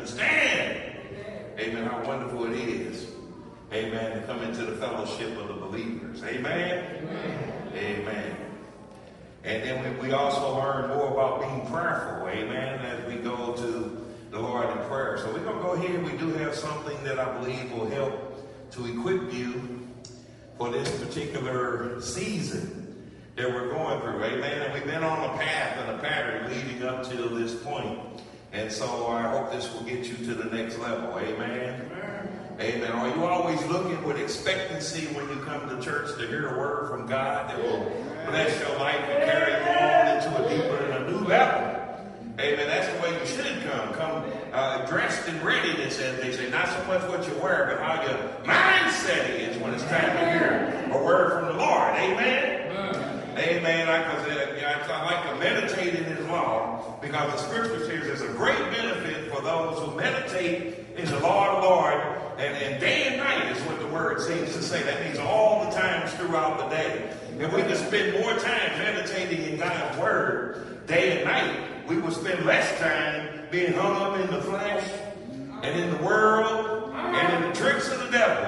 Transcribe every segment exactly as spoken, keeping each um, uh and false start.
understand, amen, how wonderful it is, amen, to come into the fellowship of the believers. Amen? Amen. Amen. And then we, we also learn more about being prayerful, amen, as we go to the Lord in prayer. So we're going to go ahead. We do have something that I believe will help to equip you for this particular season that we're going through, amen. And we've been on a path and a pattern leading up till this point. And so I hope this will get you to the next level, amen. Amen. Amen. Are you always looking with expectancy when you come to church to hear a word from God that will bless your life and carry you on into a deeper and a new level? Amen. That's the way you should come. Come uh, dressed in readiness, as they say. Not so much what you wear, but how your mindset is when it's time to hear a word from the Lord. Amen. Amen. Amen. I, uh, I like to meditate in His law because the Scripture says there's a great benefit for those who meditate in the law of the Lord. And, and day and night is what the word seems to say. That means all the times throughout the day. If we could spend more time meditating in God's word day and night, we will spend less time being hung up in the flesh and in the world and in the tricks of the devil.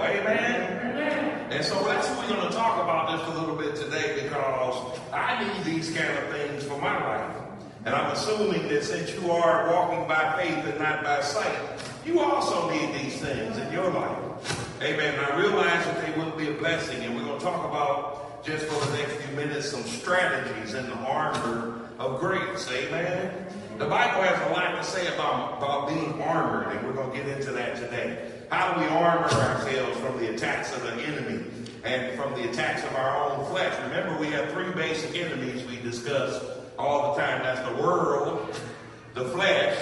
Amen? And so that's what we're going to talk about just a little bit today, because I need these kind of things for my life. And I'm assuming that since you are walking by faith and not by sight, you also need these things in your life. Amen. And I realize that they will be a blessing. And we're going to talk about, just for the next few minutes, some strategies in the armor of grace. Amen. The Bible has a lot to say about, about being armored, and we're going to get into that today. How do we armor ourselves from the attacks of the enemy and from the attacks of our own flesh? Remember, we have three basic enemies we discuss all the time. That's the world, the flesh,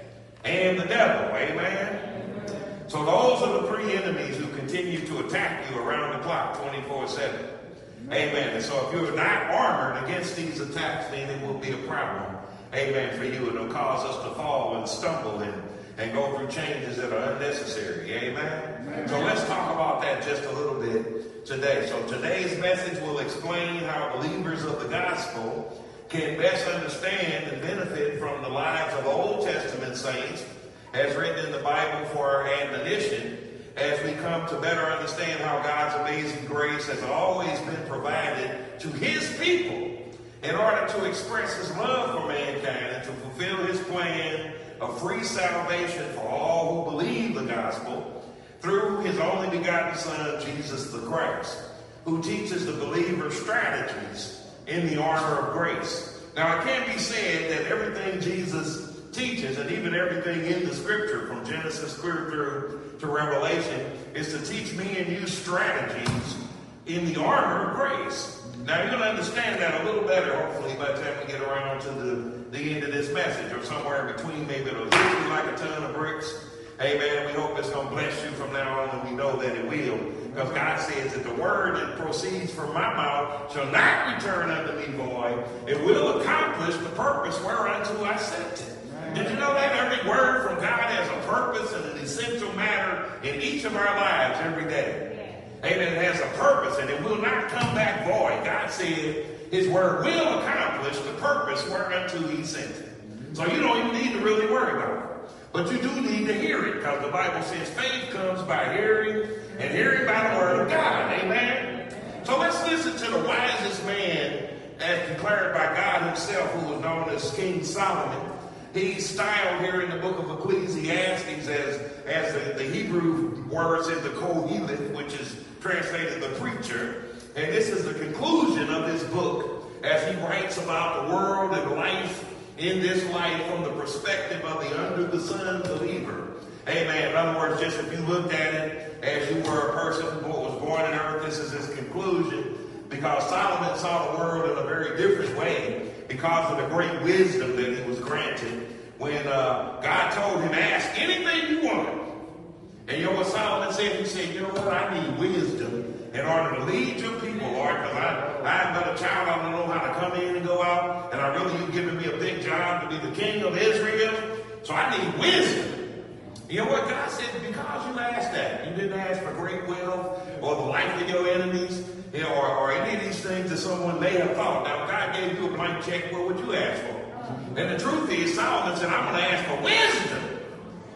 and the devil. Amen? So those are the three enemies who continue to attack you around the clock, twenty-four seven. Amen. And so if you're not armored against these attacks, then it will be a problem. Amen. For you. It'll cause us to fall and stumble and, and go through changes that are unnecessary. Amen? Amen. So let's talk about that just a little bit today. So today's message will explain how believers of the gospel can best understand and benefit from the lives of Old Testament saints as written in the Bible for our admonition, as we come to better understand how God's amazing grace has always been provided to His people in order to express His love for mankind and to fulfill His plan of free salvation for all who believe the gospel through His only begotten Son, Jesus the Christ, who teaches the believer strategies in the armor of grace. Now, it can be said that everything Jesus teaches, and even everything in the Scripture from Genesis clear through to Revelation, is to teach me and you strategies in the armor of grace. Now, you're going to understand that a little better, hopefully, by the time we get around to the, the end of this message, or somewhere in between. Maybe it'll hit you like a ton of bricks. Amen. We hope it's going to bless you from now on, and we know that it will. Because God says that the word that proceeds from my mouth shall not return unto me void. It will accomplish the purpose whereunto I sent it. Did you know that every word from God has a purpose and an essential matter in each of our lives every day? Amen. It has a purpose, and it will not come back void. God said His word will accomplish the purpose whereunto He sent it. So you don't even need to really worry about it. But you do need to hear it, because the Bible says faith comes by hearing, and hearing by the word of God. Amen. So let's listen to the wisest man as declared by God Himself, who was known as King Solomon. He's styled here in the book of Ecclesiastes as, as the, the Hebrew word says the Koheleth, which is translated the preacher. And this is the conclusion of his book as he writes about the world and life in this life from the perspective of the under the sun believer. Amen. In other words, just if you looked at it as you were a person who was born on earth, this is his conclusion. Because Solomon saw the world in a very different way because of the great wisdom that he was granted when uh, God told him, ask anything you want. And you know what Solomon said? He said, you know what? I need wisdom in order to lead your people, Lord, because I, I'm but a child. I don't know how to come in and go out. And I really, you've given me a big job to be the king of Israel. So I need wisdom. You know what God said? Because you asked that. You didn't ask for great wealth or the life of your enemies, you know, or, or any of these things that someone may have thought. Now, if God gave you a blank check, what would you ask for? And the truth is, Solomon said, I'm going to ask for wisdom.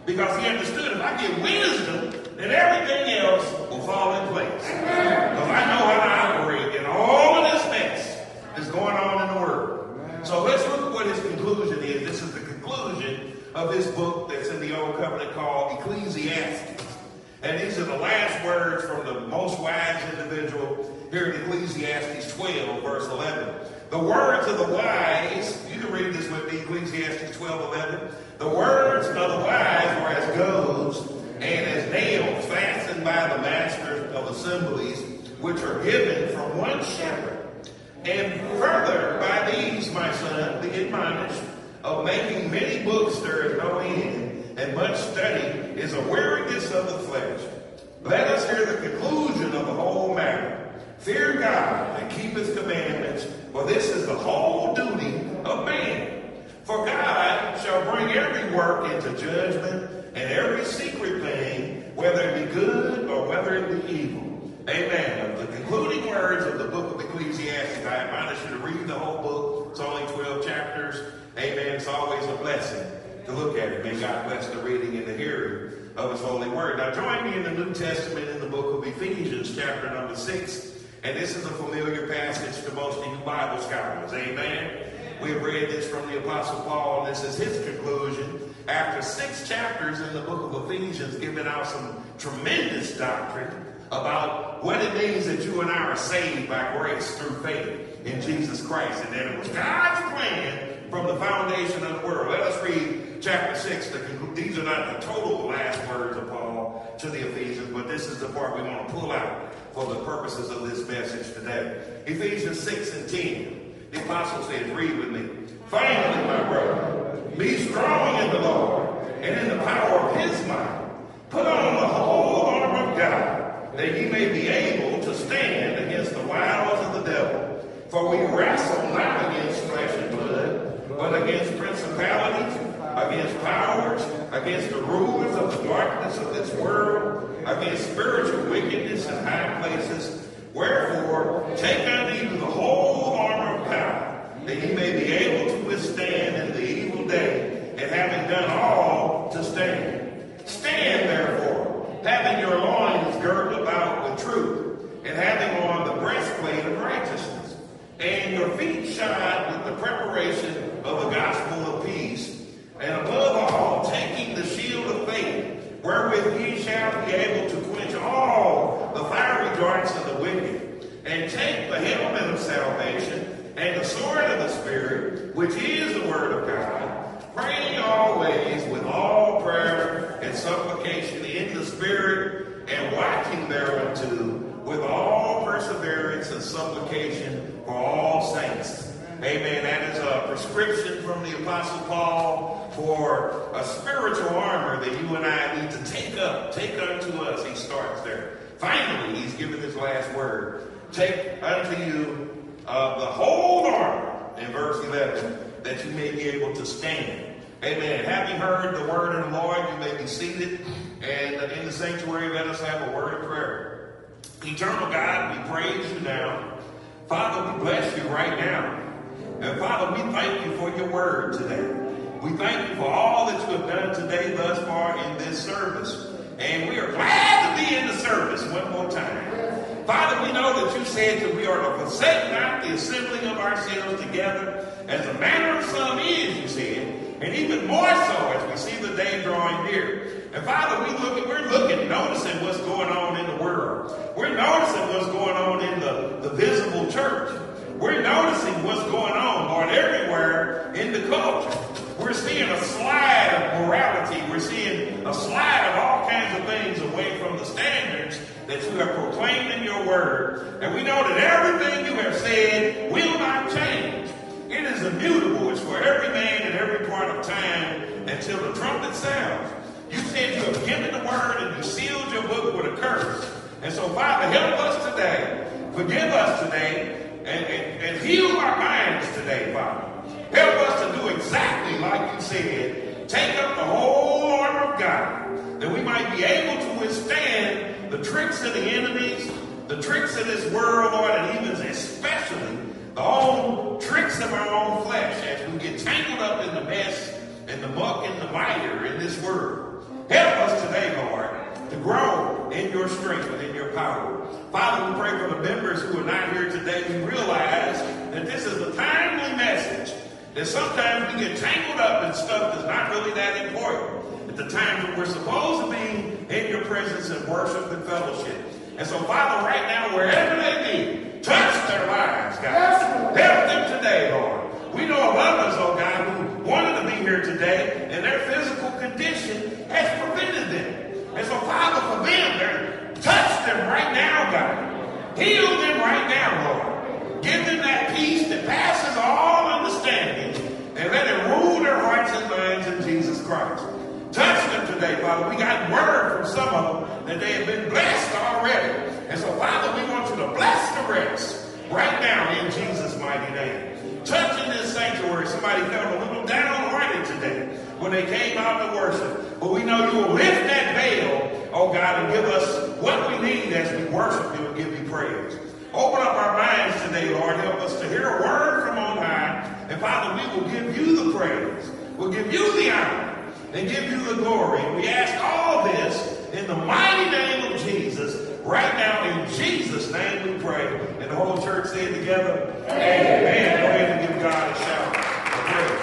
Because he understood if I get wisdom, then everything else will fall in place. Because I know how to operate in all of this mess that's going on in the world. So let's look at what his conclusion is. This is the conclusion of this book that's in the Old Covenant called Ecclesiastes. And these are the last words from the most wise individual here in Ecclesiastes twelve, verse eleven. The words of the wise, you can read this with me, Ecclesiastes twelve, eleven. The words of the wise were as goads and as nails fastened by the masters of assemblies, which are given from one shepherd. And further, by these, my son, be admonished of making many books there is no end, and much study is a weariness of the flesh. Let us hear the conclusion of the whole matter. Fear God and keep his commandments, for this is the whole duty of man. For God shall bring every work into judgment, and every secret thing, whether it be good or whether it be evil. Amen. The concluding words of the book of Ecclesiastes, I admonish you to read the whole book. It's only twelve chapters. Amen. It's always a blessing to look at it. May God bless the reading and the hearing of his holy word. Now join me in the New Testament in the book of Ephesians, chapter number six. And this is a familiar passage to most of you Bible scholars. Amen. We've read this from the Apostle Paul. This is his conclusion. After six chapters in the book of Ephesians, giving out some tremendous doctrine about what it means that you and I are saved by grace through faith in Jesus Christ. And that it was God's plan from the foundation of the world. Let us read chapter six. The, these are not the total last words of Paul to the Ephesians, but this is the part we want to pull out for the purposes of this message today. Ephesians six and ten. The apostle says, read with me. Finally, my brother, be strong in the Lord and in the power of his might. Put on the whole armor of God, that ye may be able to stand against the wiles of the devil. For we wrestle not against flesh and blood, but against principalities, against powers, against the rulers of the darkness of this world, against spiritual wickedness in high places. Wherefore, take unto you the whole armor of God, that ye may be able to withstand in the evil day, and having done all, to stand. Stand therefore, having your loins girded about with truth, and having on the breastplate of righteousness, and your feet shod with the preparation of the gospel of peace, and above all, taking the shield of faith, wherewith ye shall be able to quench all the fiery darts of the wicked, and take the helmet of salvation, and the sword of the Spirit, which is the word of God, praying always with all prayer and supplication in the Spirit, and watching thereunto with all perseverance and supplication for all saints. Amen. That is a prescription from the Apostle Paul for a spiritual armor that you and I need to take up. Take unto us. He starts there. Finally, he's given his last word. Take unto you uh, the whole armor, in verse eleven, that you may be able to stand. Amen. Having heard the word of the Lord, you may be seated. And in the sanctuary, let us have a word of prayer. Eternal God, we praise you now. Father, we bless you right now. And Father, we thank you for your word today. We thank you for all that you have done today thus far in this service. And we are glad to be in the service one more time. Father, we know that you said that we are to forsake not the assembling of ourselves together, as the manner of some is, you said, and even more so as we see the day drawing near. And Father, we look at, we're looking, noticing what's going on in the world. We're noticing what's going on in the, the visible church. We're noticing what's going on, Lord, everywhere in the culture. We're seeing a slide of morality. We're seeing a slide of all kinds of things away from the standards that you have proclaimed in your word. And we know that everything you have said will not change. It is immutable. It's for every man in every part of time until the trumpet sounds. You said you have given the word and you sealed your book with a curse. And so, Father, help us today. Forgive us today. And, and, and heal our minds today, Father. Help us to do exactly like you said. Take up the whole armor of God, that we might be able to withstand the tricks of the enemies, the tricks of this world, Lord, and even especially the own tricks of our own flesh as we get tangled up in the mess and the muck and the mire in this world. power. Father, we pray for the members who are not here today. We realize that this is a timely message. That sometimes we get tangled up in stuff that's not really that important. At the times when we're supposed to be in your presence and worship and fellowship. And so, Father, right now, wherever they be, touch their lives, God. Help them today, Lord. We know of others, oh God, who wanted to be here today, and their physical condition has prevented them. And so, Father, for them, touch them right now, God. Heal them right now, Lord. Give them that peace that passes all understanding, and let it rule their hearts and minds in Jesus Christ. Touch them today, Father. We got word from some of them that they have been blessed already. And so, Father, we want you to bless the rest right now in Jesus' mighty name. Touching this sanctuary, somebody felt a little downhearted today when they came out to worship. But we know you will lift that veil, oh God, and give us what we need as we worship you and give you praise. Open up our minds today, Lord. Help us to hear a word from on high. And Father, we will give you the praise. We'll give you the honor and give you the glory. And we ask all this in the mighty name of Jesus. Right now, in Jesus' name we pray. And the whole church say it together. Amen. Amen. Go ahead and give God a shout of praise.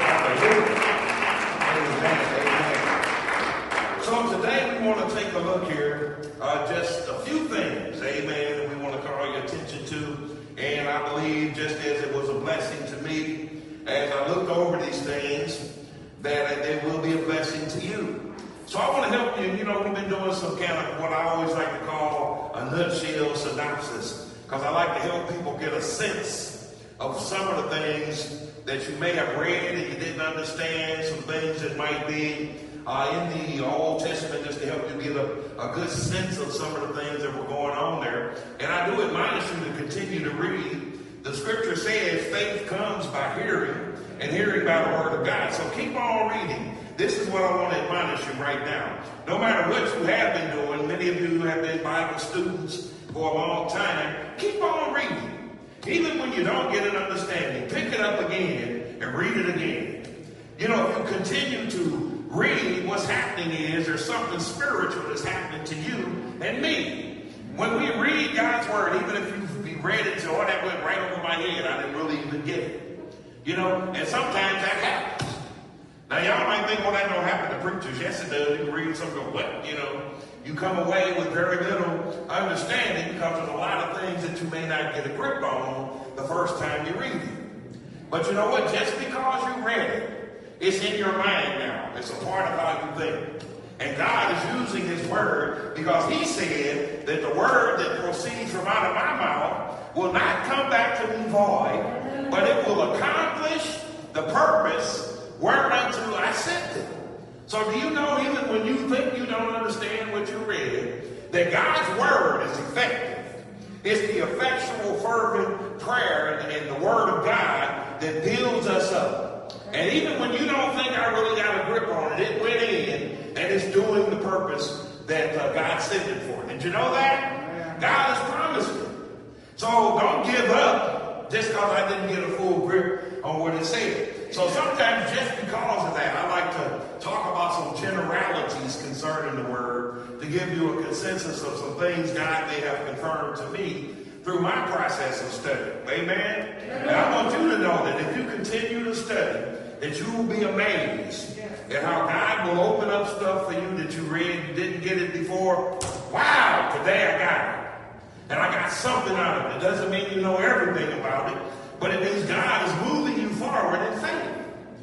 Hallelujah. Amen. Amen. So today we want to take a look here, uh, just a few things, amen, that we want to call your attention to. And I believe, just as it was a blessing to me, as I looked over these things, that they will be a blessing to you. So I want to help you. You know, we've been doing some kind of what I always like to call a nutshell synopsis, because I like to help people get a sense of some of the things that you may have read and you didn't understand, some things that might be uh, in the Old Testament, just to help you get a, a good sense of some of the things that were going on there. And I do admonish you to continue to read. The scripture says faith comes by hearing, and hearing by the word of God. So keep on reading. This is what I want to admonish you right now. No matter what you have been doing, many of you have been Bible students for a long time, keep on reading. Even when you don't get an understanding, pick it up again and read it again. You know, if you continue to read, what's happening is there's something spiritual that's happening to you and me. When we read God's word, even if you read it, so oh, that went right over my head, I didn't really even get it. You know, and sometimes that happens. Now, y'all might think, well, that don't happen to preachers. Yes, it does. You can read something, go, what? You know, you come away with very little understanding because there's a lot of things that you may not get a grip on the first time you read it. But you know what? Just because you read it, it's in your mind now. It's a part of how you think. And God is using his word because he said that the word that proceeds from out of my mouth will not come back to me void, but it will accomplish the purpose whereunto I sent it. So do you know, even when you think you don't understand what you read, that God's word is effective. It's the effectual, fervent prayer and, and the word of God that builds us up. And even when you don't think I really got a grip on it, it went in and it's doing the purpose that uh, God sent it for. Did you know that? God has promised it. So don't give up just because I didn't get a full grip on what it said. So sometimes just because of that, I like to talk about some generalities concerning the word to give you a consensus of some things God may have confirmed to me through my process of study. Amen? And I want you to know that if you continue to study, that you will be amazed at how God will open up stuff for you that you read, you didn't get it before. Wow, today I got it. And I got something out of it. It doesn't mean you know everything about it, but it means God is moving you forward in faith.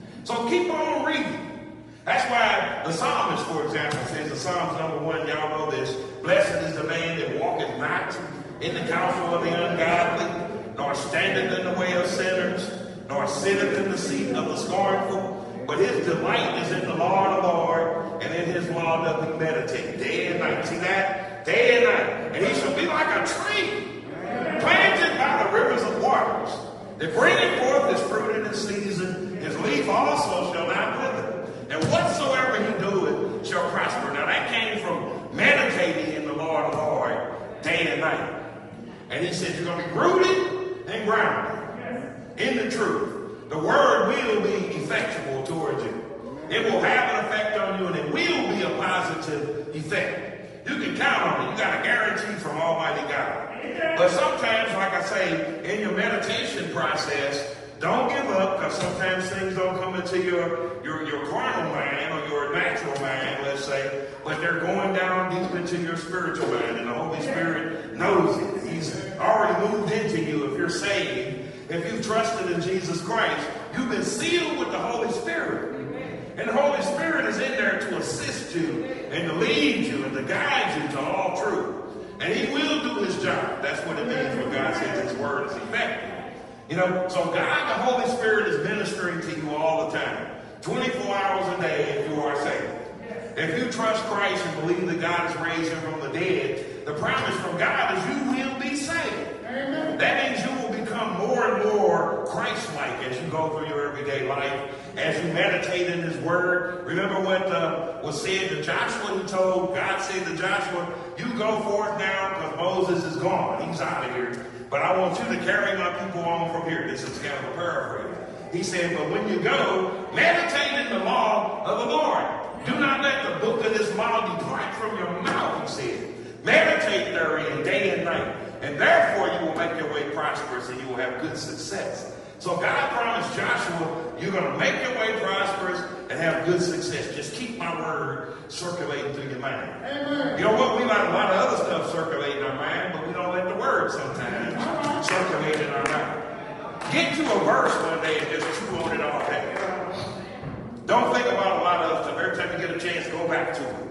So keep on reading. That's why the psalmist, for example, says in Psalms number one, y'all know this, blessed is the man that walketh not in the counsel of the ungodly, nor standeth in the way of sinners, nor sitteth in the seat of the scornful, but his delight is in the law of the Lord, and in his law doth he meditate day and night. See that? Day and night. And he shall be like a tree planted by the rivers of waters, that bringeth forth his fruit in its season. His leaf also shall not wither, and whatsoever he doeth shall prosper. Now that came from meditating in the law of the Lord day and night. And he said you're going to be rooted and grounded in the truth. The word will be effectual towards you. It will have an effect on you, and it will be a positive effect. You can count on it. You got a guarantee from Almighty God. But sometimes, like I say, in your meditation process, don't give up, because sometimes things don't come into your, your, your carnal mind or your natural mind, let's say, but they're going down deep into your spiritual mind, and the Holy Spirit knows it. He's already moved into you if you're saved. If you've trusted in Jesus Christ, you've been sealed with the Holy Spirit. And the Holy Spirit is in there to assist you and to lead you and to guide you to all truth. And he will do his job. That's what it means when God says his word is effective. You know, so God, the Holy Spirit, is ministering to you all the time. twenty-four hours a day if you are saved. If you trust Christ and believe that God has raised him from the dead, the promise from God is you will be saved. Amen. That means you will become more and more Christ-like as you go through your everyday life, as you meditate in his word. Remember what uh, was said to Joshua? He told, God said to Joshua, you go forth now because Moses is gone. He's out of here. But I want you to carry my people on from here. This is kind of a paraphrase. He said, but when you go, meditate in the law of the Lord. Do not let the book of this law depart from your mouth, he said. Meditate therein day and night. And therefore you will make your way prosperous and you will have good success. So God promised Joshua, you're going to make your way prosperous and have good success. Just keep my word circulating through your mind. Amen. You know what? We like a lot of other stuff circulating in our mind, but we don't let the word sometimes circulate in our mind. Get to a verse one day and just chew on it all day. Don't think about a lot of stuff. Every time you get a chance, go back to it.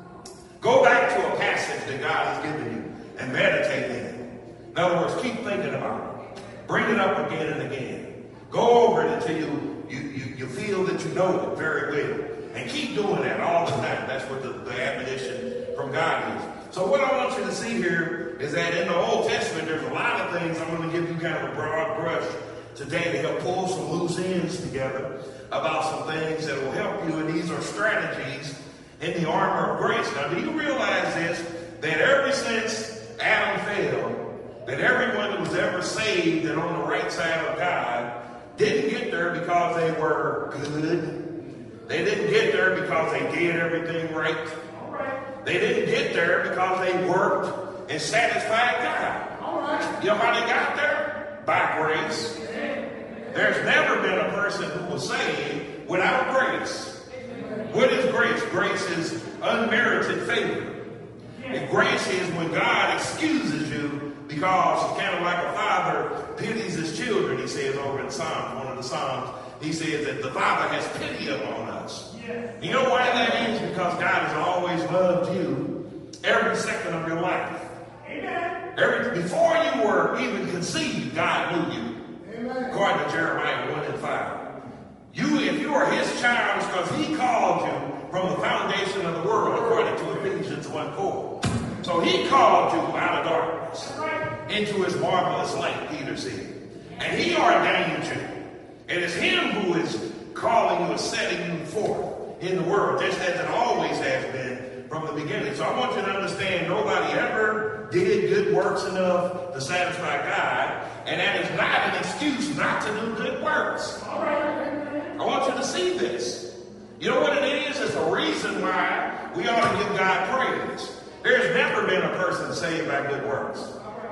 Go back to a passage that God has given you and meditate in it. In other words, keep thinking about it. Bring it up again and again. Go over it until you, you, you, you feel that you know it very well. And keep doing that all the time. That's what the, the admonition from God is. So what I want you to see here is that in the Old Testament, there's a lot of things. I'm going to give you kind of a broad brush today to help pull some loose ends together about some things that will help you. And these are strategies in the armor of grace. Now, do you realize this? That ever since Adam fell, that everyone that was ever saved and on the right side of God didn't get there because they were good. They didn't get there because they did everything right. All right. They didn't get there because they worked and satisfied God. All right. You know how they got there? By grace. There's never been a person who was saved without grace. What is grace? Grace is unmerited favor. And grace is when God excuses you because it's kind of like a father pities his children, he says over in Psalms, one of the Psalms. He says that the Father has pity upon us. Yes. You know why that is? Because God has always loved you every second of your life. Amen. Every, before you were even conceived, God knew you. Amen. According to Jeremiah one and five. You, if you are his child, it's because he called you from the foundation of the world, according to Ephesians one four. So he called you out of darkness into his marvelous light, Peter said. And he ordained you. And it's him who is calling you and setting you forth in the world, just as it always has been from the beginning. So I want you to understand, nobody ever did good works enough to satisfy God. And that is not an excuse not to do good works. All right. I want you to see this. You know what it is? It's a reason why we ought to give God praise. There's never been a person saved by good works.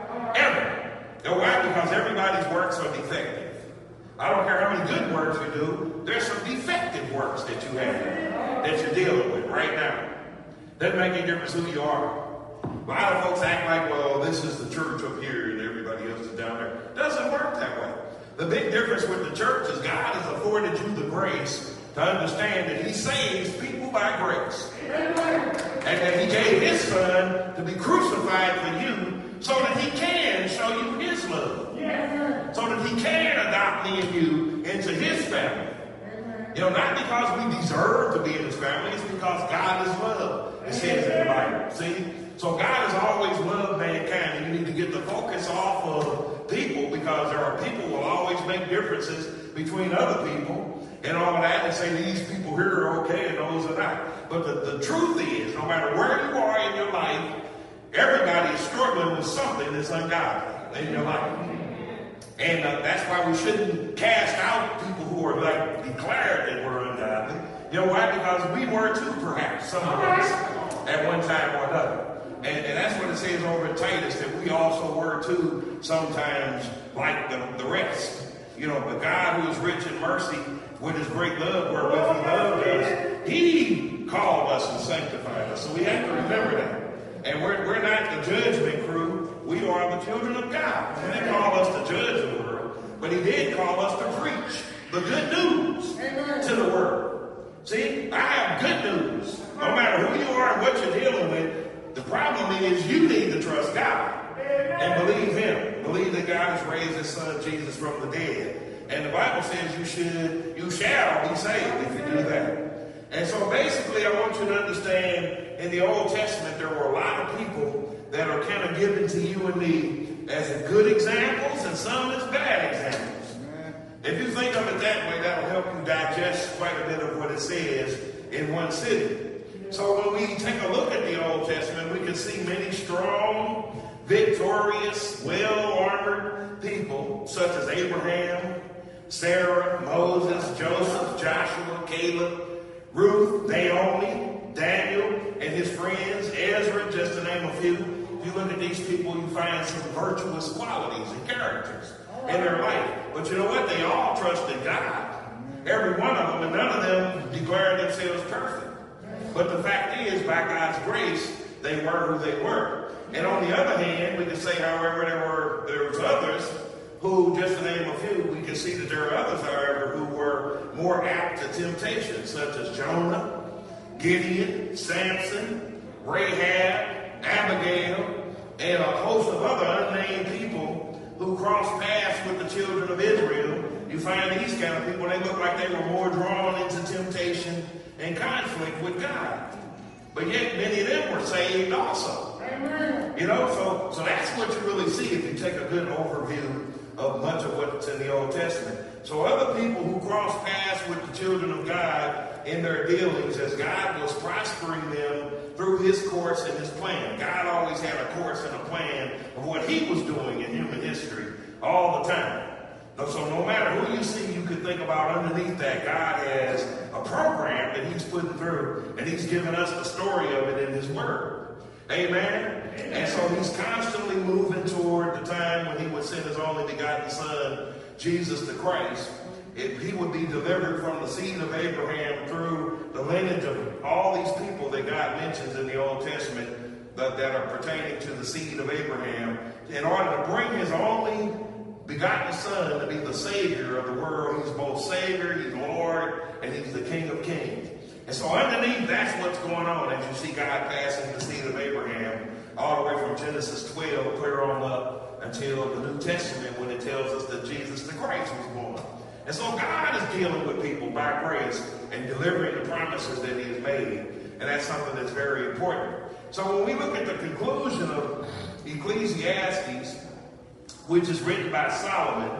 Ever. You know why? Because everybody's works are defective. I don't care how many good works you do, there's some defective works that you have that you're dealing with right now. Doesn't make any difference who you are. A lot of folks act like, well, this is the church up here and everybody else is down there. It doesn't work that way. The big difference with the church is God has afforded you the grace to understand that he saves people by grace. And that he gave his son to be crucified for you so that he can show you his love. So that he can adopt me and you into his family. You know, not because we deserve to be in his family, it's because God is love. It says in the Bible. See? So God has always loved mankind, and you need to get the focus off of people, because there are people who will always make differences between other people and all of that, and say these people here are okay and those are not. But the, the truth is, no matter where you are in your life, everybody is struggling with something that's ungodly in your life. And uh, that's why we shouldn't cast out people who are like declared that we're ungodly. You know why? Because we were too, perhaps, some of us, at one time or another. And over in Titus that we also were too sometimes like the, the rest. You know, but God, who is rich in mercy, with his great love wherewith he loved us, he called us and sanctified us. So we have to remember that. And we're, we're not the judgment crew. We are the children of God. He didn't call us to judge the world, but he did call us to preach the good news to the world. See, I have good news. No matter who you are and what you're dealing with, the problem is you need to trust God and believe him. Believe that God has raised his son Jesus from the dead. And the Bible says you should, you shall be saved if you do that. And so basically I want you to understand in the Old Testament there were a lot of people that are kind of given to you and me as good examples and some as bad examples. If you think of it that way, that'll help you digest quite a bit of what it says in one sitting. So when we take a look at the Old Testament, we can see many strong, victorious, well-armored people such as Abraham, Sarah, Moses, Joseph, Joshua, Caleb, Ruth, Naomi, Daniel, and his friends, Ezra, just to name a few. If you look at these people, you find some virtuous qualities and characters in their life. But you know what? They all trusted God. Every one of them, and none of them declared themselves perfect. But the fact is, by God's grace, they were who they were. And on the other hand, we can say, however, there were there was others who, just to name a few, we can see that there are others, however, who were more apt to temptation, such as Jonah, Gideon, Samson, Rahab, Abigail, and a host of other unnamed people who crossed paths with the children of Israel. You find these kind of people, they look like they were more drawn into temptation and conflict with God. But yet many of them were saved also. Amen. You know, so, so that's what you really see if you take a good overview of much of what's in the Old Testament. So other people who crossed paths with the children of God in their dealings as God was prospering them through his course and his plan. God always had a course and a plan of what he was doing in human history all the time. So no matter who you see, you can think about underneath that, God has a program that he's putting through, and he's given us the story of it in his word. Amen? Amen. And so he's constantly moving toward the time when he would send his only begotten son, Jesus the Christ. If he would be delivered from the seed of Abraham through the lineage of all these people that God mentions in the Old Testament that, that are pertaining to the seed of Abraham, in order to bring his only begotten son to be the Savior of the world. He's both Savior, he's Lord, and he's the King of Kings. And so underneath, that's what's going on as you see God passing the seed of Abraham all the way from Genesis twelve clear on up until the New Testament when it tells us that Jesus the Christ was born. And so God is dealing with people by grace and delivering the promises that he has made. And that's something that's very important. So when we look at the conclusion of Ecclesiastes, which is written by Solomon,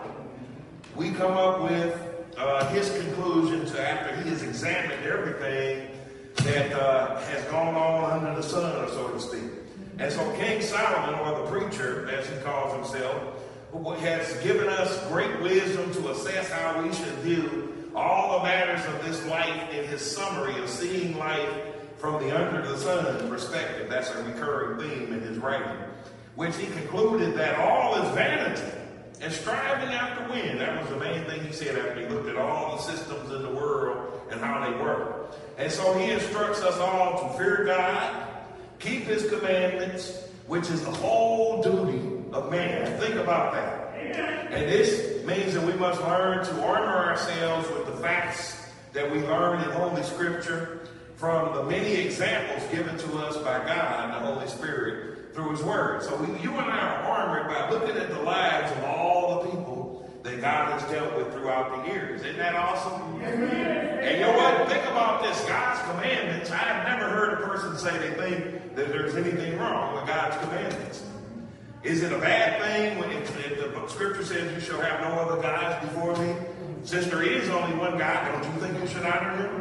we come up with uh, his conclusion to after he has examined everything that uh, has gone on under the sun, so to speak. And so King Solomon, or the preacher, as he calls himself, has given us great wisdom to assess how we should view all the matters of this life in his summary of seeing life from the under the sun perspective. That's a recurring theme in his writing, which he concluded that all is vanity and striving after wind. That was the main thing he said after he looked at all the systems in the world and how they work. And so he instructs us all to fear God, keep his commandments, which is the whole duty of man. Think about that. And this means that we must learn to armor ourselves with the facts that we learn in Holy Scripture from the many examples given to us by God and the Holy Spirit through his word. So we, you and I are armored by looking at the lives of all the people that God has dealt with throughout the years. Isn't that awesome? Amen. And you know what? Think about this. God's commandments. I've never heard a person say they think that there's anything wrong with God's commandments. Is it a bad thing when it, if the scripture says you shall have no other gods before me? Since there is only one God, don't you think you should honor him?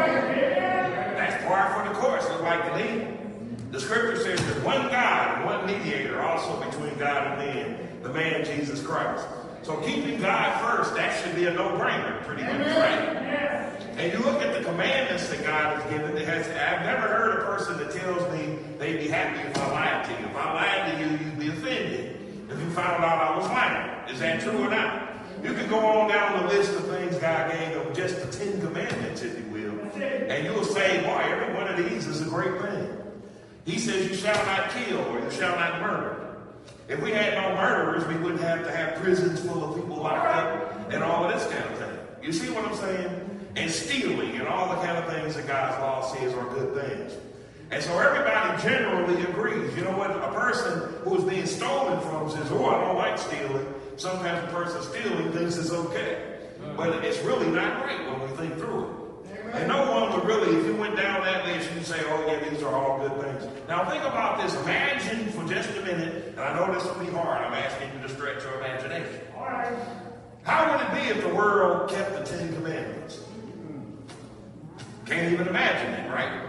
That's par for the course, it's like the need. The scripture says there's one God and one mediator also between God and man, the man Jesus Christ. So keeping God first, that should be a no-brainer, pretty much, right? And you look at the commandments that God has given. It has, I've never heard a person that tells me they'd be happy if I lied to you. If I lied to you, you'd be offended if you found out I was lying. Is that true or not? You can go on down the list of things God gave them, just the Ten Commandments, if you will. And you'll say, boy, every one of these is a great thing. He says you shall not kill or you shall not murder. If we had no murderers, we wouldn't have to have prisons full of people locked up and all of this kind of thing. You see what I'm saying? And stealing and all the kind of things that God's law says are good things. And so everybody generally agrees. You know what? A person who is being stolen from says, oh, I don't like stealing. Sometimes the person stealing thinks it's okay. But it's really not right when we think through it. And no one would really, if you went down that list, you'd say, oh, yeah, these are all good things. Now, think about this. Imagine for just a minute, and I know this will be hard. I'm asking you to stretch your imagination. All right. How would it be if the world kept the Ten Commandments? Can't even imagine it, right?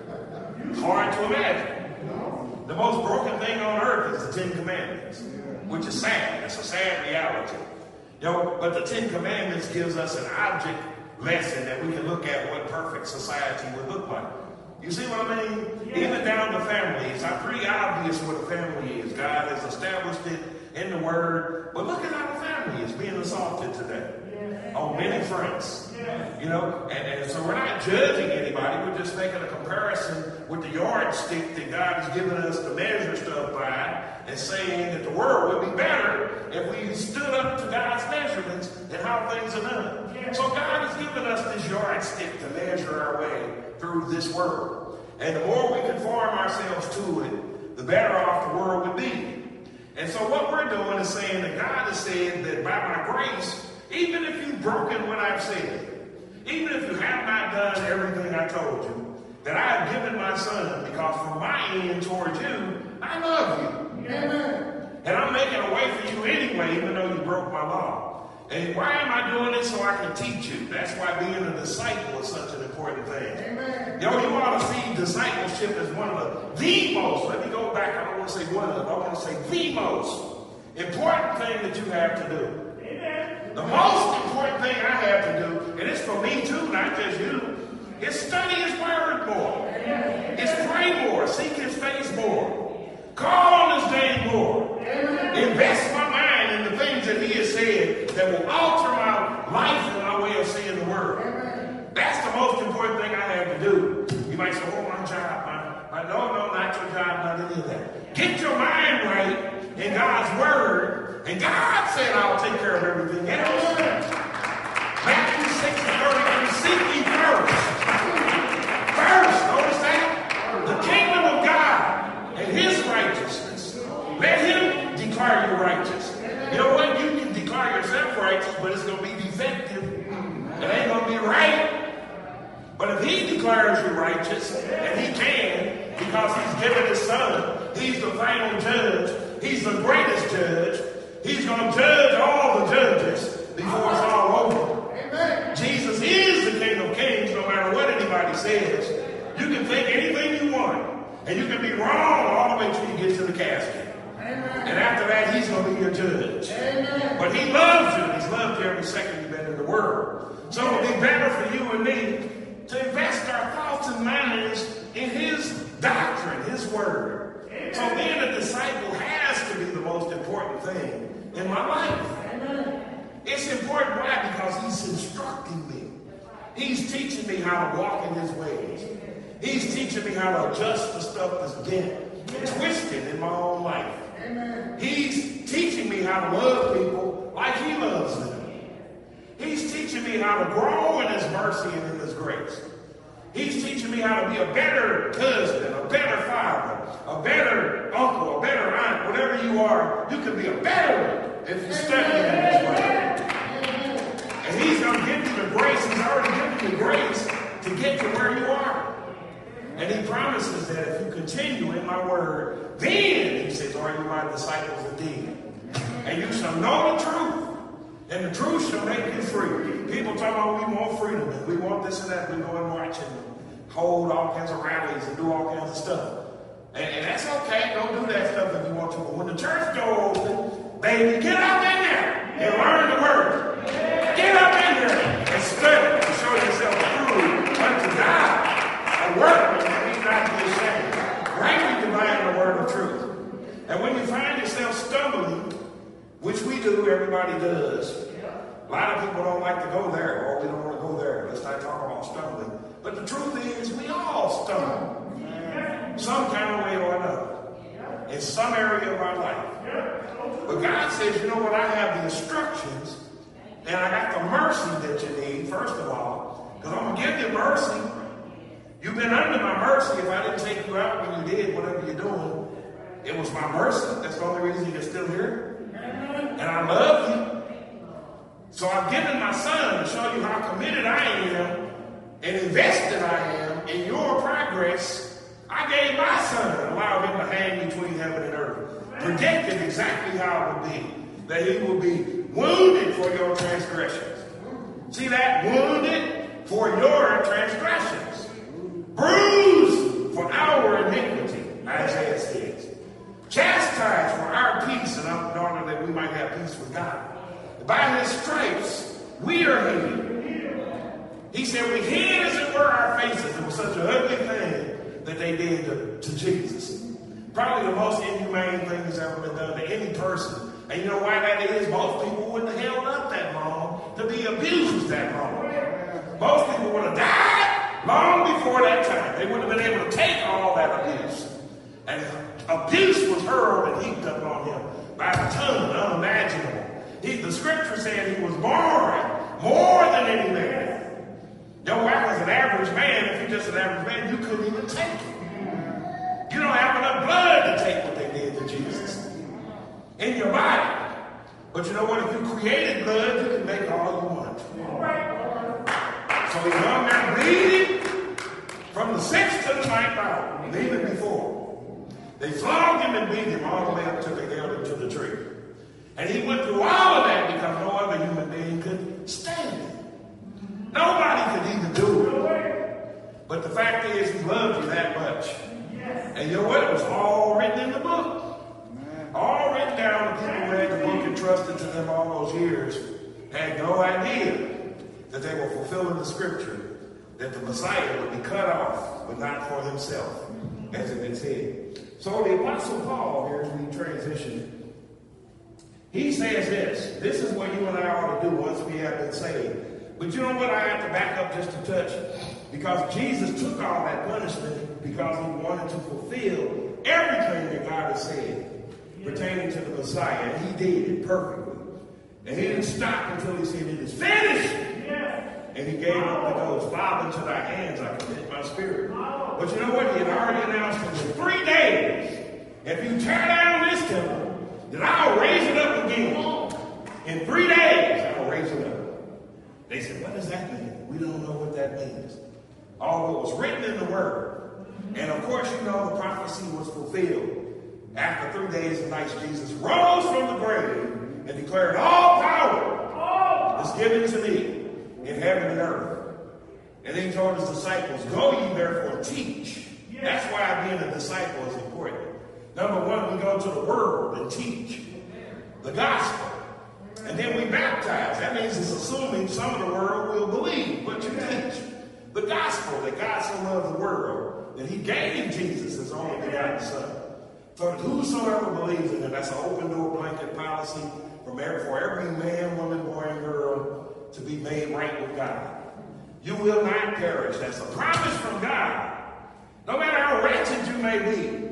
Hard to imagine. The most broken thing on earth is the Ten Commandments, which is sad. It's a sad reality. You know, but the Ten Commandments gives us an object lesson that we can look at what perfect society would look like. You see what I mean? Yeah. Even down to family. It's pretty obvious what a family is. God has established it in the Word. But look at how the family is being assaulted today. Yeah. On many fronts. Yeah. You know, and, and so we're not judging anybody. We're just making a comparison with the yardstick that God has given us to measure stuff by, and saying that the world would be better if we stood up to God's measurements and how things are done. Yeah. So God has given us this yardstick to measure our way through this world. And the more we conform ourselves to it, the better off the world would be. And so what we're doing is saying that God has said that by my grace, even if you've broken what I've said, even if you have not done everything I told you, that I have given my son, because from my end towards you, I love you. Amen. And I'm making a way for you anyway, even though you broke my law. And why am I doing it? So I can teach you. That's why being a disciple is such an important thing. Amen. Yo, you ought to see discipleship as one of the, the most, let me go back, I don't want to say one of, I want to say the most important thing that you have to do. Amen. The most important thing I have to do, and it's for me too, not just you, is study his word more. Amen. It's pray more, seek his face more. Call on his name more. Amen. Invest my mind in the things that he has said that will alter my life and my way of seeing the world. Amen. That's the most important thing I have to do. You might say, oh, my job. My, my, no, no, not your job, not any of that. Get your mind right in God's word. And God said, I'll take care of everything else. Matthew six and thirty-three, seek ye first. First, notice that? The kingdom of God and his righteousness. Let him declare you righteous. You know what? You can declare yourself righteous, but it's going to be defective. It ain't going to be right. But if he declares you righteous, and he can, because he's given his son, he's the final judge, he's the greatest judge, he's going to judge all the judges before it's all over. Amen. Jesus is the King of Kings, no matter what anybody says. You can think anything you want, and you can be wrong all the way till you get to the casket. Amen. And after that, he's going to be your judge. Amen. But he loves you. He's loved you every second you've been in the world. So it will be better for you and me to invest our thoughts and minds in his doctrine, his word. Amen. So being a disciple has to be the most important thing in my life. Amen. It's important. Why? Because he's instructing me. He's teaching me how to walk in his ways. He's teaching me how to adjust the stuff that's bent and twisted in my own life. Amen. He's teaching me how to love people like he loves them. He's teaching me how to grow in his mercy and in his grace. He's teaching me how to be a better husband, a better father, a better uncle, a better aunt, whatever you are. You can be a better one if you study in his word. And he's going to give you the grace. He's already given you the grace to get to where you are. And he promises that if you continue in my word, then, he says, are you my disciples indeed? And you shall know the truth, and the truth shall make you free. People talk about we want freedom, and we want this and that. We go and march and hold all kinds of rallies and do all kinds of stuff. And, and that's okay. Don't do that stuff if you want to. But when the church door open, baby, get up in there and learn the word. Get up in there and study to show yourself do, everybody does. A lot of people don't like to go there, or we don't want to go there. Let's not talk about stumbling. But the truth is, we all stumble. Some kind of way or another. In some area of our life. But God says, you know what, I have the instructions, and I got the mercy that you need, first of all, because I'm going to give you mercy. You've been under my mercy. If I didn't take you out when you did whatever you're doing, it was my mercy. That's the only reason you're still here. And I love you. So I've given my son to show you how committed I am and invested I am in your progress. I gave my son and allowed him to hang between heaven and earth. Predicted exactly how it would be. That he will be wounded for your transgressions. See that? Wounded for your transgressions. Bruised for our iniquity, Isaiah says. Chastised for our peace, and in order that we might have peace with God. By his stripes, we are healed. He said, we hid as it were our faces. It was such an ugly thing that they did to, to Jesus. Probably the most inhumane thing that's ever been done to any person. And you know why that is? Most people wouldn't have held up that long to be abused that long. Most people would have died long before that time. They wouldn't have been able to take all that abuse. And abuse was hurled and heaped up on him by the ton, unimaginable. He, the scripture said he was born more than any man. Yo, I was an average man. If you're just an average man, you couldn't even take it. You don't have enough blood to take what they did to Jesus in your body. But you know what? If you created blood, you can make all you want. So he's young man bleeding from the sixth to the ninth hour, and even before. They flogged him and beat him all the way up till they nailed him to the tree. And he went through all of that because no other human being could stand it. Nobody could even do it. But the fact is, he loved you that much. And you know what? It was all written in the book. All written down. The people who read the book and trusted to them all those years had no idea that they were fulfilling the scripture, that the Messiah would be cut off, but not for himself, as it is said. So the Apostle Paul, here as we transition, he says this. This is what you and I ought to do once we have been saved. But you know what? I have to back up just a touch. Because Jesus took all that punishment because he wanted to fulfill everything that God has said pertaining to the Messiah. And he did it perfectly. And he didn't stop until he said, it is finished. And he gave up the ghost. Father, into thy hands I commit my spirit. But you know what? He had already announced it in three days. If you tear down this temple, then I'll raise it up again. In three days, I'll raise it up. They said, what does that mean? We don't know what that means. All what was written in the word. And of course, you know, the prophecy was fulfilled. After three days and nights, Jesus rose from the grave and declared, all power is given to me in heaven and earth. And then he told his disciples, go ye therefore teach. That's why being a disciple is important. Number one, we go to the world and teach the gospel. And then we baptize. That means it's assuming some of the world will believe what you teach. The gospel, that God so loved the world that he gave Jesus his only begotten son. So that whosoever believes in him, that's an open door blanket policy from every, for every man, woman, boy, and girl to be made right with God. You will not perish. That's a promise from God. No matter how wretched you may be,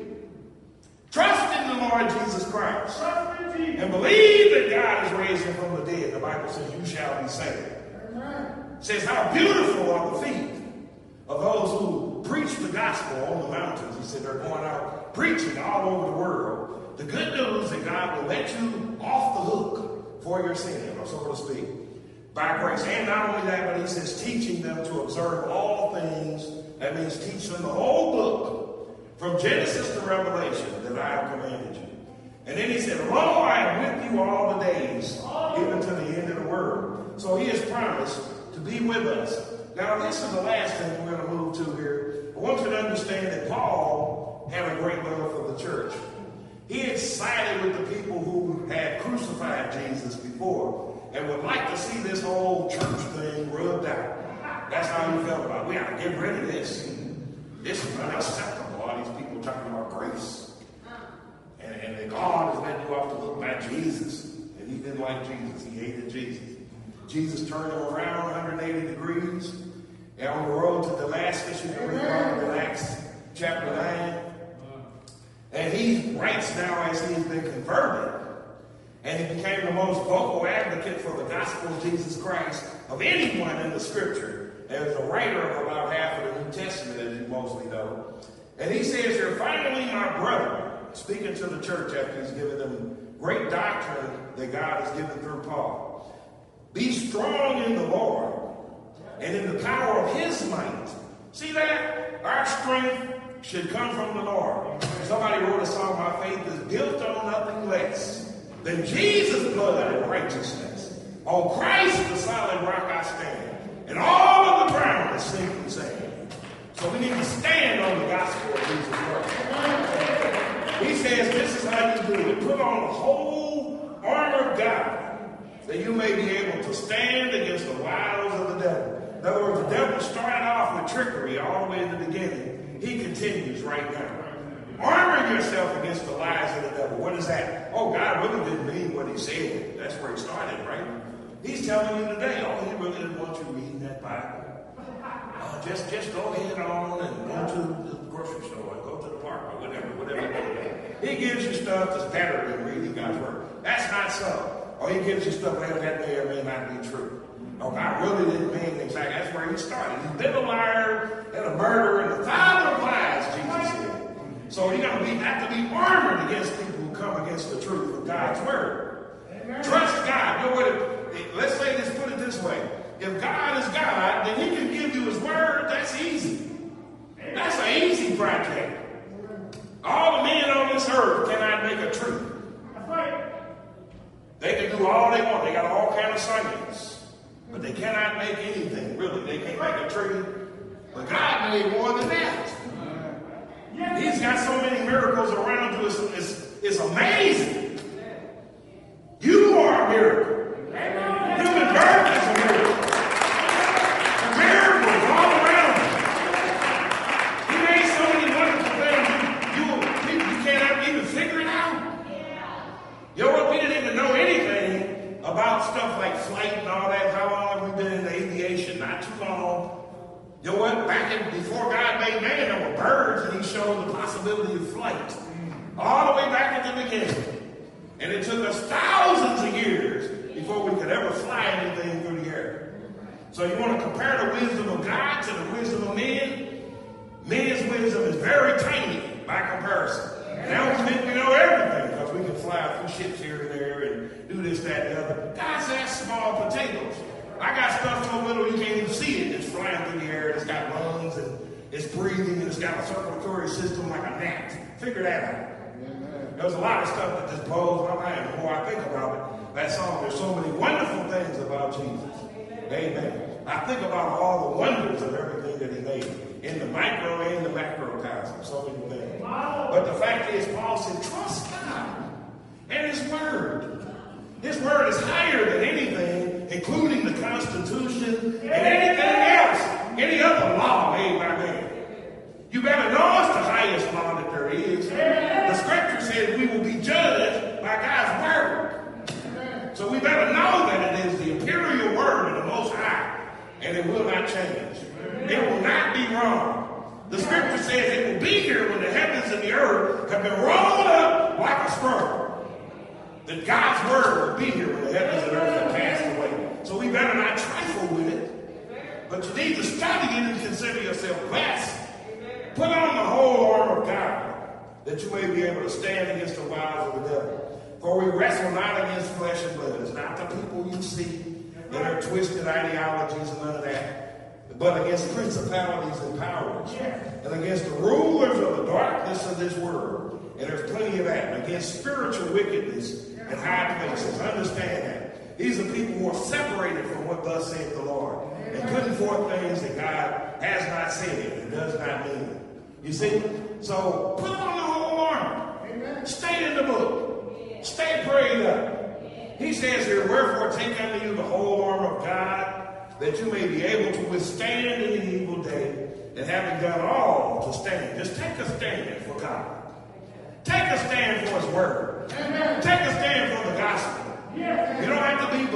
trust in the Lord Jesus Christ and believe that God has raised him from the dead. The Bible says you shall be saved. It says how beautiful are the feet of those who preach the gospel on the mountains. He said they're going out preaching all over the world. The good news that God will let you off the hook for your sin, or so to speak, by grace. And not only that, but he says teaching them to observe all things. That means teach them the whole book from Genesis to Revelation that I have commanded you. And then he said, lo, I am with you all the days, even to the end of the world. So he has promised to be with us. Now, this is the last thing we're going to move to here. I want you to understand that Paul had a great love for the church. He had sided with the people who had crucified Jesus before and would like to see this whole church thing rubbed out. That's how he felt about it. We have to get rid of this. This is unacceptable. All these people talking about grace. And, and God has let you off the hook by Jesus. And he didn't like like Jesus. He hated Jesus. Jesus turned him around one hundred eighty degrees. And on the road to Damascus, you can read about it in Acts chapter nine. And he writes now as he's been converted. And he became the most vocal advocate for the gospel of Jesus Christ of anyone in the scripture. As a writer of about half of the New Testament, as you mostly know. And he says here, finally, my brother, speaking to the church after he's given them great doctrine that God has given through Paul. Be strong in the Lord and in the power of his might. See that? Our strength should come from the Lord. Somebody wrote a song, my faith is built on nothing less than Jesus' blood and righteousness. On Christ, the solid rock I stand. And all of the ground is sinking sand. So we need to stand on the gospel of Jesus Christ. He says this is how you do it. Put on the whole armor of God that you may be able to stand against the wiles of the devil. In other words, the devil started off with trickery all the way in the beginning. He continues right now. Armor yourself against the lies of the devil. What is that? Oh, God really didn't mean what he said. That's where he started, right? He's telling you today, oh, he really didn't want you reading that Bible. Uh, just, just go ahead on and go to the grocery store and go to the park or whatever, whatever. He gives you stuff that's better than reading God's word. That's not so. Or he gives you stuff that that may or may not be true. Oh, God really didn't mean exactly. That's where he started. He's been a liar and a murderer and the father of lies, Jesus said. So you're going to be, have to be armored against people who come against the truth of God's word. Amen. Trust God. You know what? Let's say this, put it this way. If God is God, then he can give you his word. That's easy. That's an easy project. All the men on this earth cannot make a tree. They can do all they want. They got all kind of science. But they cannot make anything, really. They can't make a tree. But God made more than that. He's got so many miracles around you. It's, it's, it's amazing. You are a miracle. Human birth is a miracle. The miracles all around you. He made so many wonderful things. You, you, you cannot even figure it out. You know what? We didn't even know anything about stuff like flight and all that. How long have we been in aviation? Not too long. You know what? Back in, before God made man, there were birds, and he showed the possibility of flight. All the way back at the beginning. And it took us thousands of years before we could ever fly anything through the air. So you want to compare the wisdom of God to the wisdom of men? Men's wisdom is very tiny by comparison. Now we think we know everything because we can fly a few ships here and there and do this, that, and the other. God says small potatoes. I got stuff so little you can't even see it. It's flying through the air. It's got lungs and it's breathing and it's got a circulatory system like a gnat. Figure that out. There's a lot of stuff that just blows my mind. The more I think about it, that song, there's so many wonderful things about Jesus. Amen. I think about all the wonders of everything that he made in the micro and the macrocosm. So many things. But the fact is, Paul said, trust God and his word. His word is higher than anything, including the Constitution and anything else, any other law made by man. You better know it's the highest law that there is. The scripture says we will be judged by God's word. So we better know that it is the imperial word of the Most High, and it will not change. It will not be wrong. The scripture says it will be here when the heavens and the earth have been rolled up like a scroll. That God's word will be here when the heavens and earth have passed away. So we better not trifle with it. But you need to study it and consider yourself blessed. Put on the whole armor of God, that you may be able to stand against the wiles of the devil. For we wrestle not against flesh and blood. It's not the people you see in their twisted ideologies and none of that, but against principalities and powers, and against the rulers of the darkness of this world. And there's plenty of that. And against spiritual wickedness in high places. Understand that. These are people who are separated from what thus saith the Lord, and putting forth things that God has not said and does not mean. You see? So put on the whole armor. Amen. Stay in the book. Stay prayed up. He says here, wherefore take unto you the whole armor of God, that you may be able to withstand in the evil day, and having done all to stand. Just take a stand for God. Take a stand for his word. Amen. Take a stand for the gospel. Yes. You don't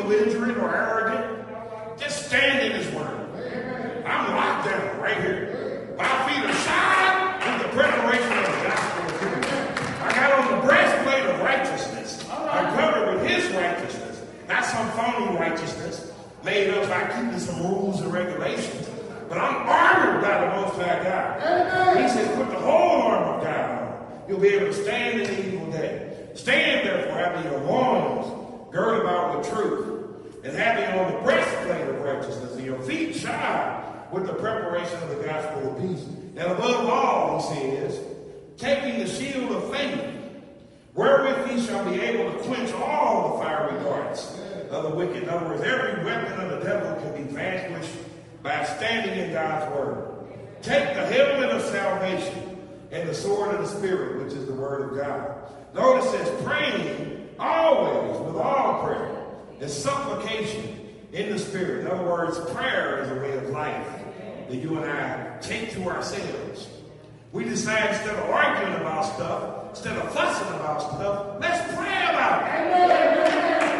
belligerent or arrogant, just stand in his word. I'm locked down right here. My feet are shod with the preparation of the gospel of peace. I got on the breastplate of righteousness. I'm covered with his righteousness, not some phony righteousness made up by keeping some rules and regulations. But I'm armored by the Most High God. He says, put the whole armor of God on. You'll be able to stand in the evil day. Stand therefore, having your loins girded about with truth, and having on the breastplate of righteousness, and your feet shod with the preparation of the gospel of peace. And above all, he says, taking the shield of faith, wherewith ye shall be able to quench all the fiery darts of the wicked. In other words, every weapon of the devil can be vanquished by standing in God's word. Take the helmet of salvation and the sword of the Spirit, which is the word of God. Notice it says, praying always with all prayer and supplication in the Spirit. In other words, prayer is a way of life that you and I take to ourselves. We decide instead of arguing about stuff, instead of fussing about stuff, let's pray about it.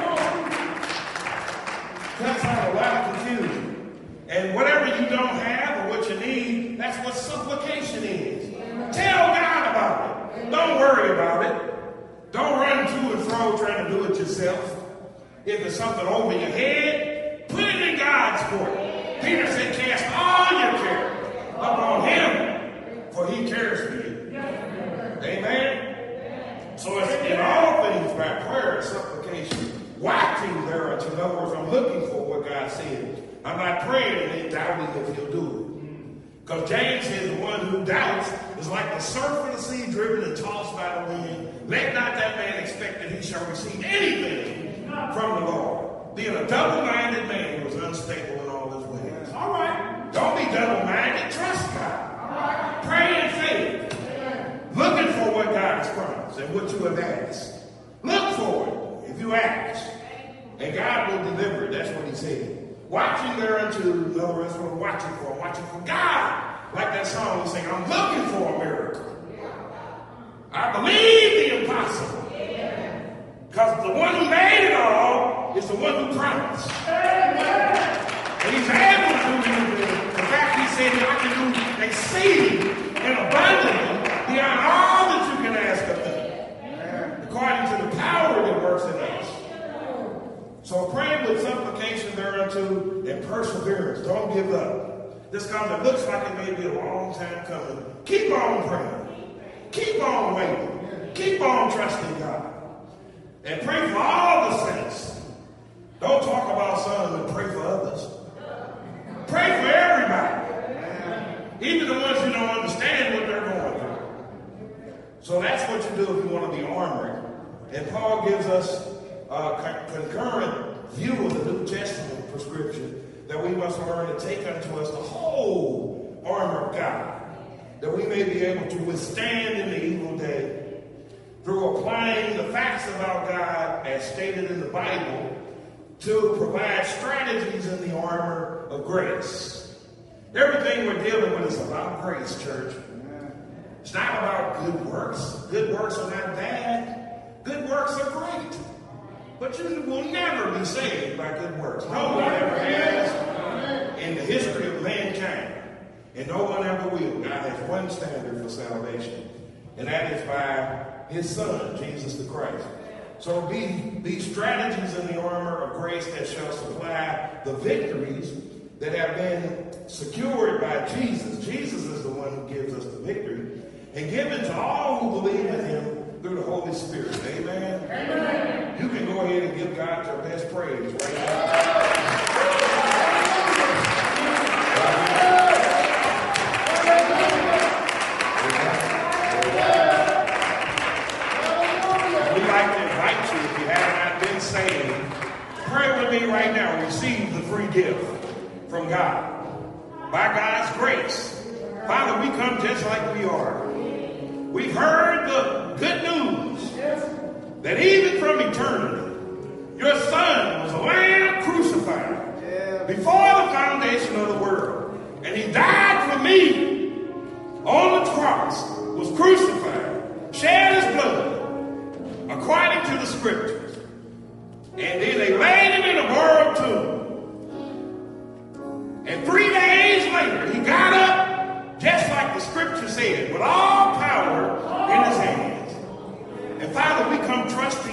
That's out a lot of confusion. And whatever you don't have or what you need, that's what supplication is. Tell God about it. Don't worry about it. Don't run to and fro trying to do it yourself. If it's something over your head, put it in God's court. Peter said, cast all your care upon him, for he cares for you. Amen? So it's in all things by prayer and supplication, watching thereunto. In other words, I'm looking for what God said. I'm not praying and then doubting if he'll do it. Because James says the one who doubts is like the surf of the sea driven and tossed by the wind. Let not that man expect that he shall receive anything from the Lord. Being a double-minded man who is unstable in all his ways. All right. Don't be double-minded. Trust God. All right. Pray in faith. Looking for what God has promised and what you have asked. Look for it if you ask. And God will deliver it. That's what he said. Watching thereunto, in other words, what I'm watching for. I'm watching for God. Like that song we sing, I'm looking for a miracle. I believe the impossible. Because the one who made it all is the one who promised. And he's able to do anything. In fact, he said, I can do exceeding and abundantly beyond all that you can ask of me. According to the power that works in us. So pray with supplication thereunto and perseverance. Don't give up. This comes, it looks like it may be a long time coming. Keep on praying. Keep on waiting. Keep on trusting God. And pray for all the saints. Don't talk about some and pray for others. Pray for everybody. Even the ones who don't understand what they're going through. So that's what you do if you want to be armored. And Paul gives us a concurrent view of the New Testament prescription that we must learn to take unto us the whole armor of God, that we may be able to withstand in the evil day through applying the facts about God as stated in the Bible to provide strategies in the armor of grace. Everything we're dealing with is about grace, church. It's not about good works. Good works are not bad. Good works are great. But you will never be saved by good works. No one ever has in the history of mankind. And no one ever will. God has one standard for salvation. And that is by his Son, Jesus the Christ. So be these strategies in the armor of grace that shall supply the victories that have been secured by Jesus. Jesus is the one who gives us the victory. And given to all who believe in him through the Holy Spirit. Amen? Amen. You can go ahead and give God your best praise right now. We'd like to invite you, if you have not been saved, pray with me right now. Receive the free gift from God. By God's grace. Father, we come just like we are. We've heard the good news that even from eternity, your Son was a lamb crucified before the foundation of the world. And he died for me on the cross, was crucified, shed his blood, according to the scriptures. And then they laid him in a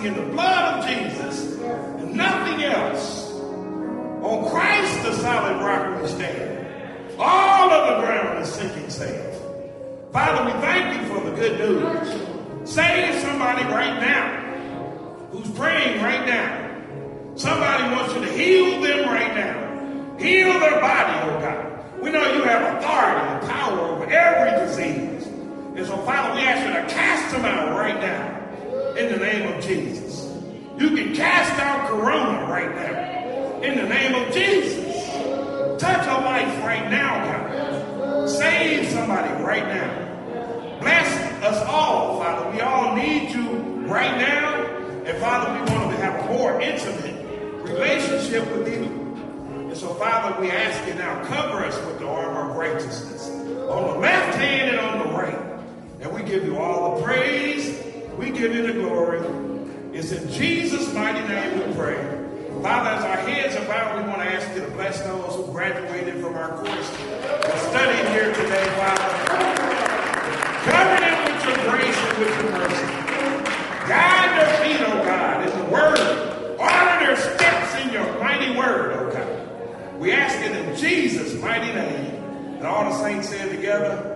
in the blood of Jesus and nothing else. On Christ, the solid rock we stand. All of the ground is sinking sand. Father, we thank you for the good news. Save somebody right now who's praying right now. Somebody wants you to heal them right now. Heal their body, oh God. We know you have authority and power over every disease. And so, Father, we ask you to cast them out right now in the name of Jesus. You can cast out Corona right now in the name of Jesus. Touch a life right now, God. Save somebody right now. Bless us all, Father. We all need you right now. And, Father, we want to have a more intimate relationship with you. And so, Father, we ask you now, cover us with the armor of righteousness on the left hand and on the right. And we give you all the praise. We give you the glory. It's in Jesus' mighty name we pray. Father, as our heads are bowed, we want to ask you to bless those who graduated from our course and studying here today, Father. Cover them with your grace and with your mercy. Guide their feet, oh God, in the word. Order their steps in your mighty word, oh God. We ask it in Jesus' mighty name. And all the saints said together,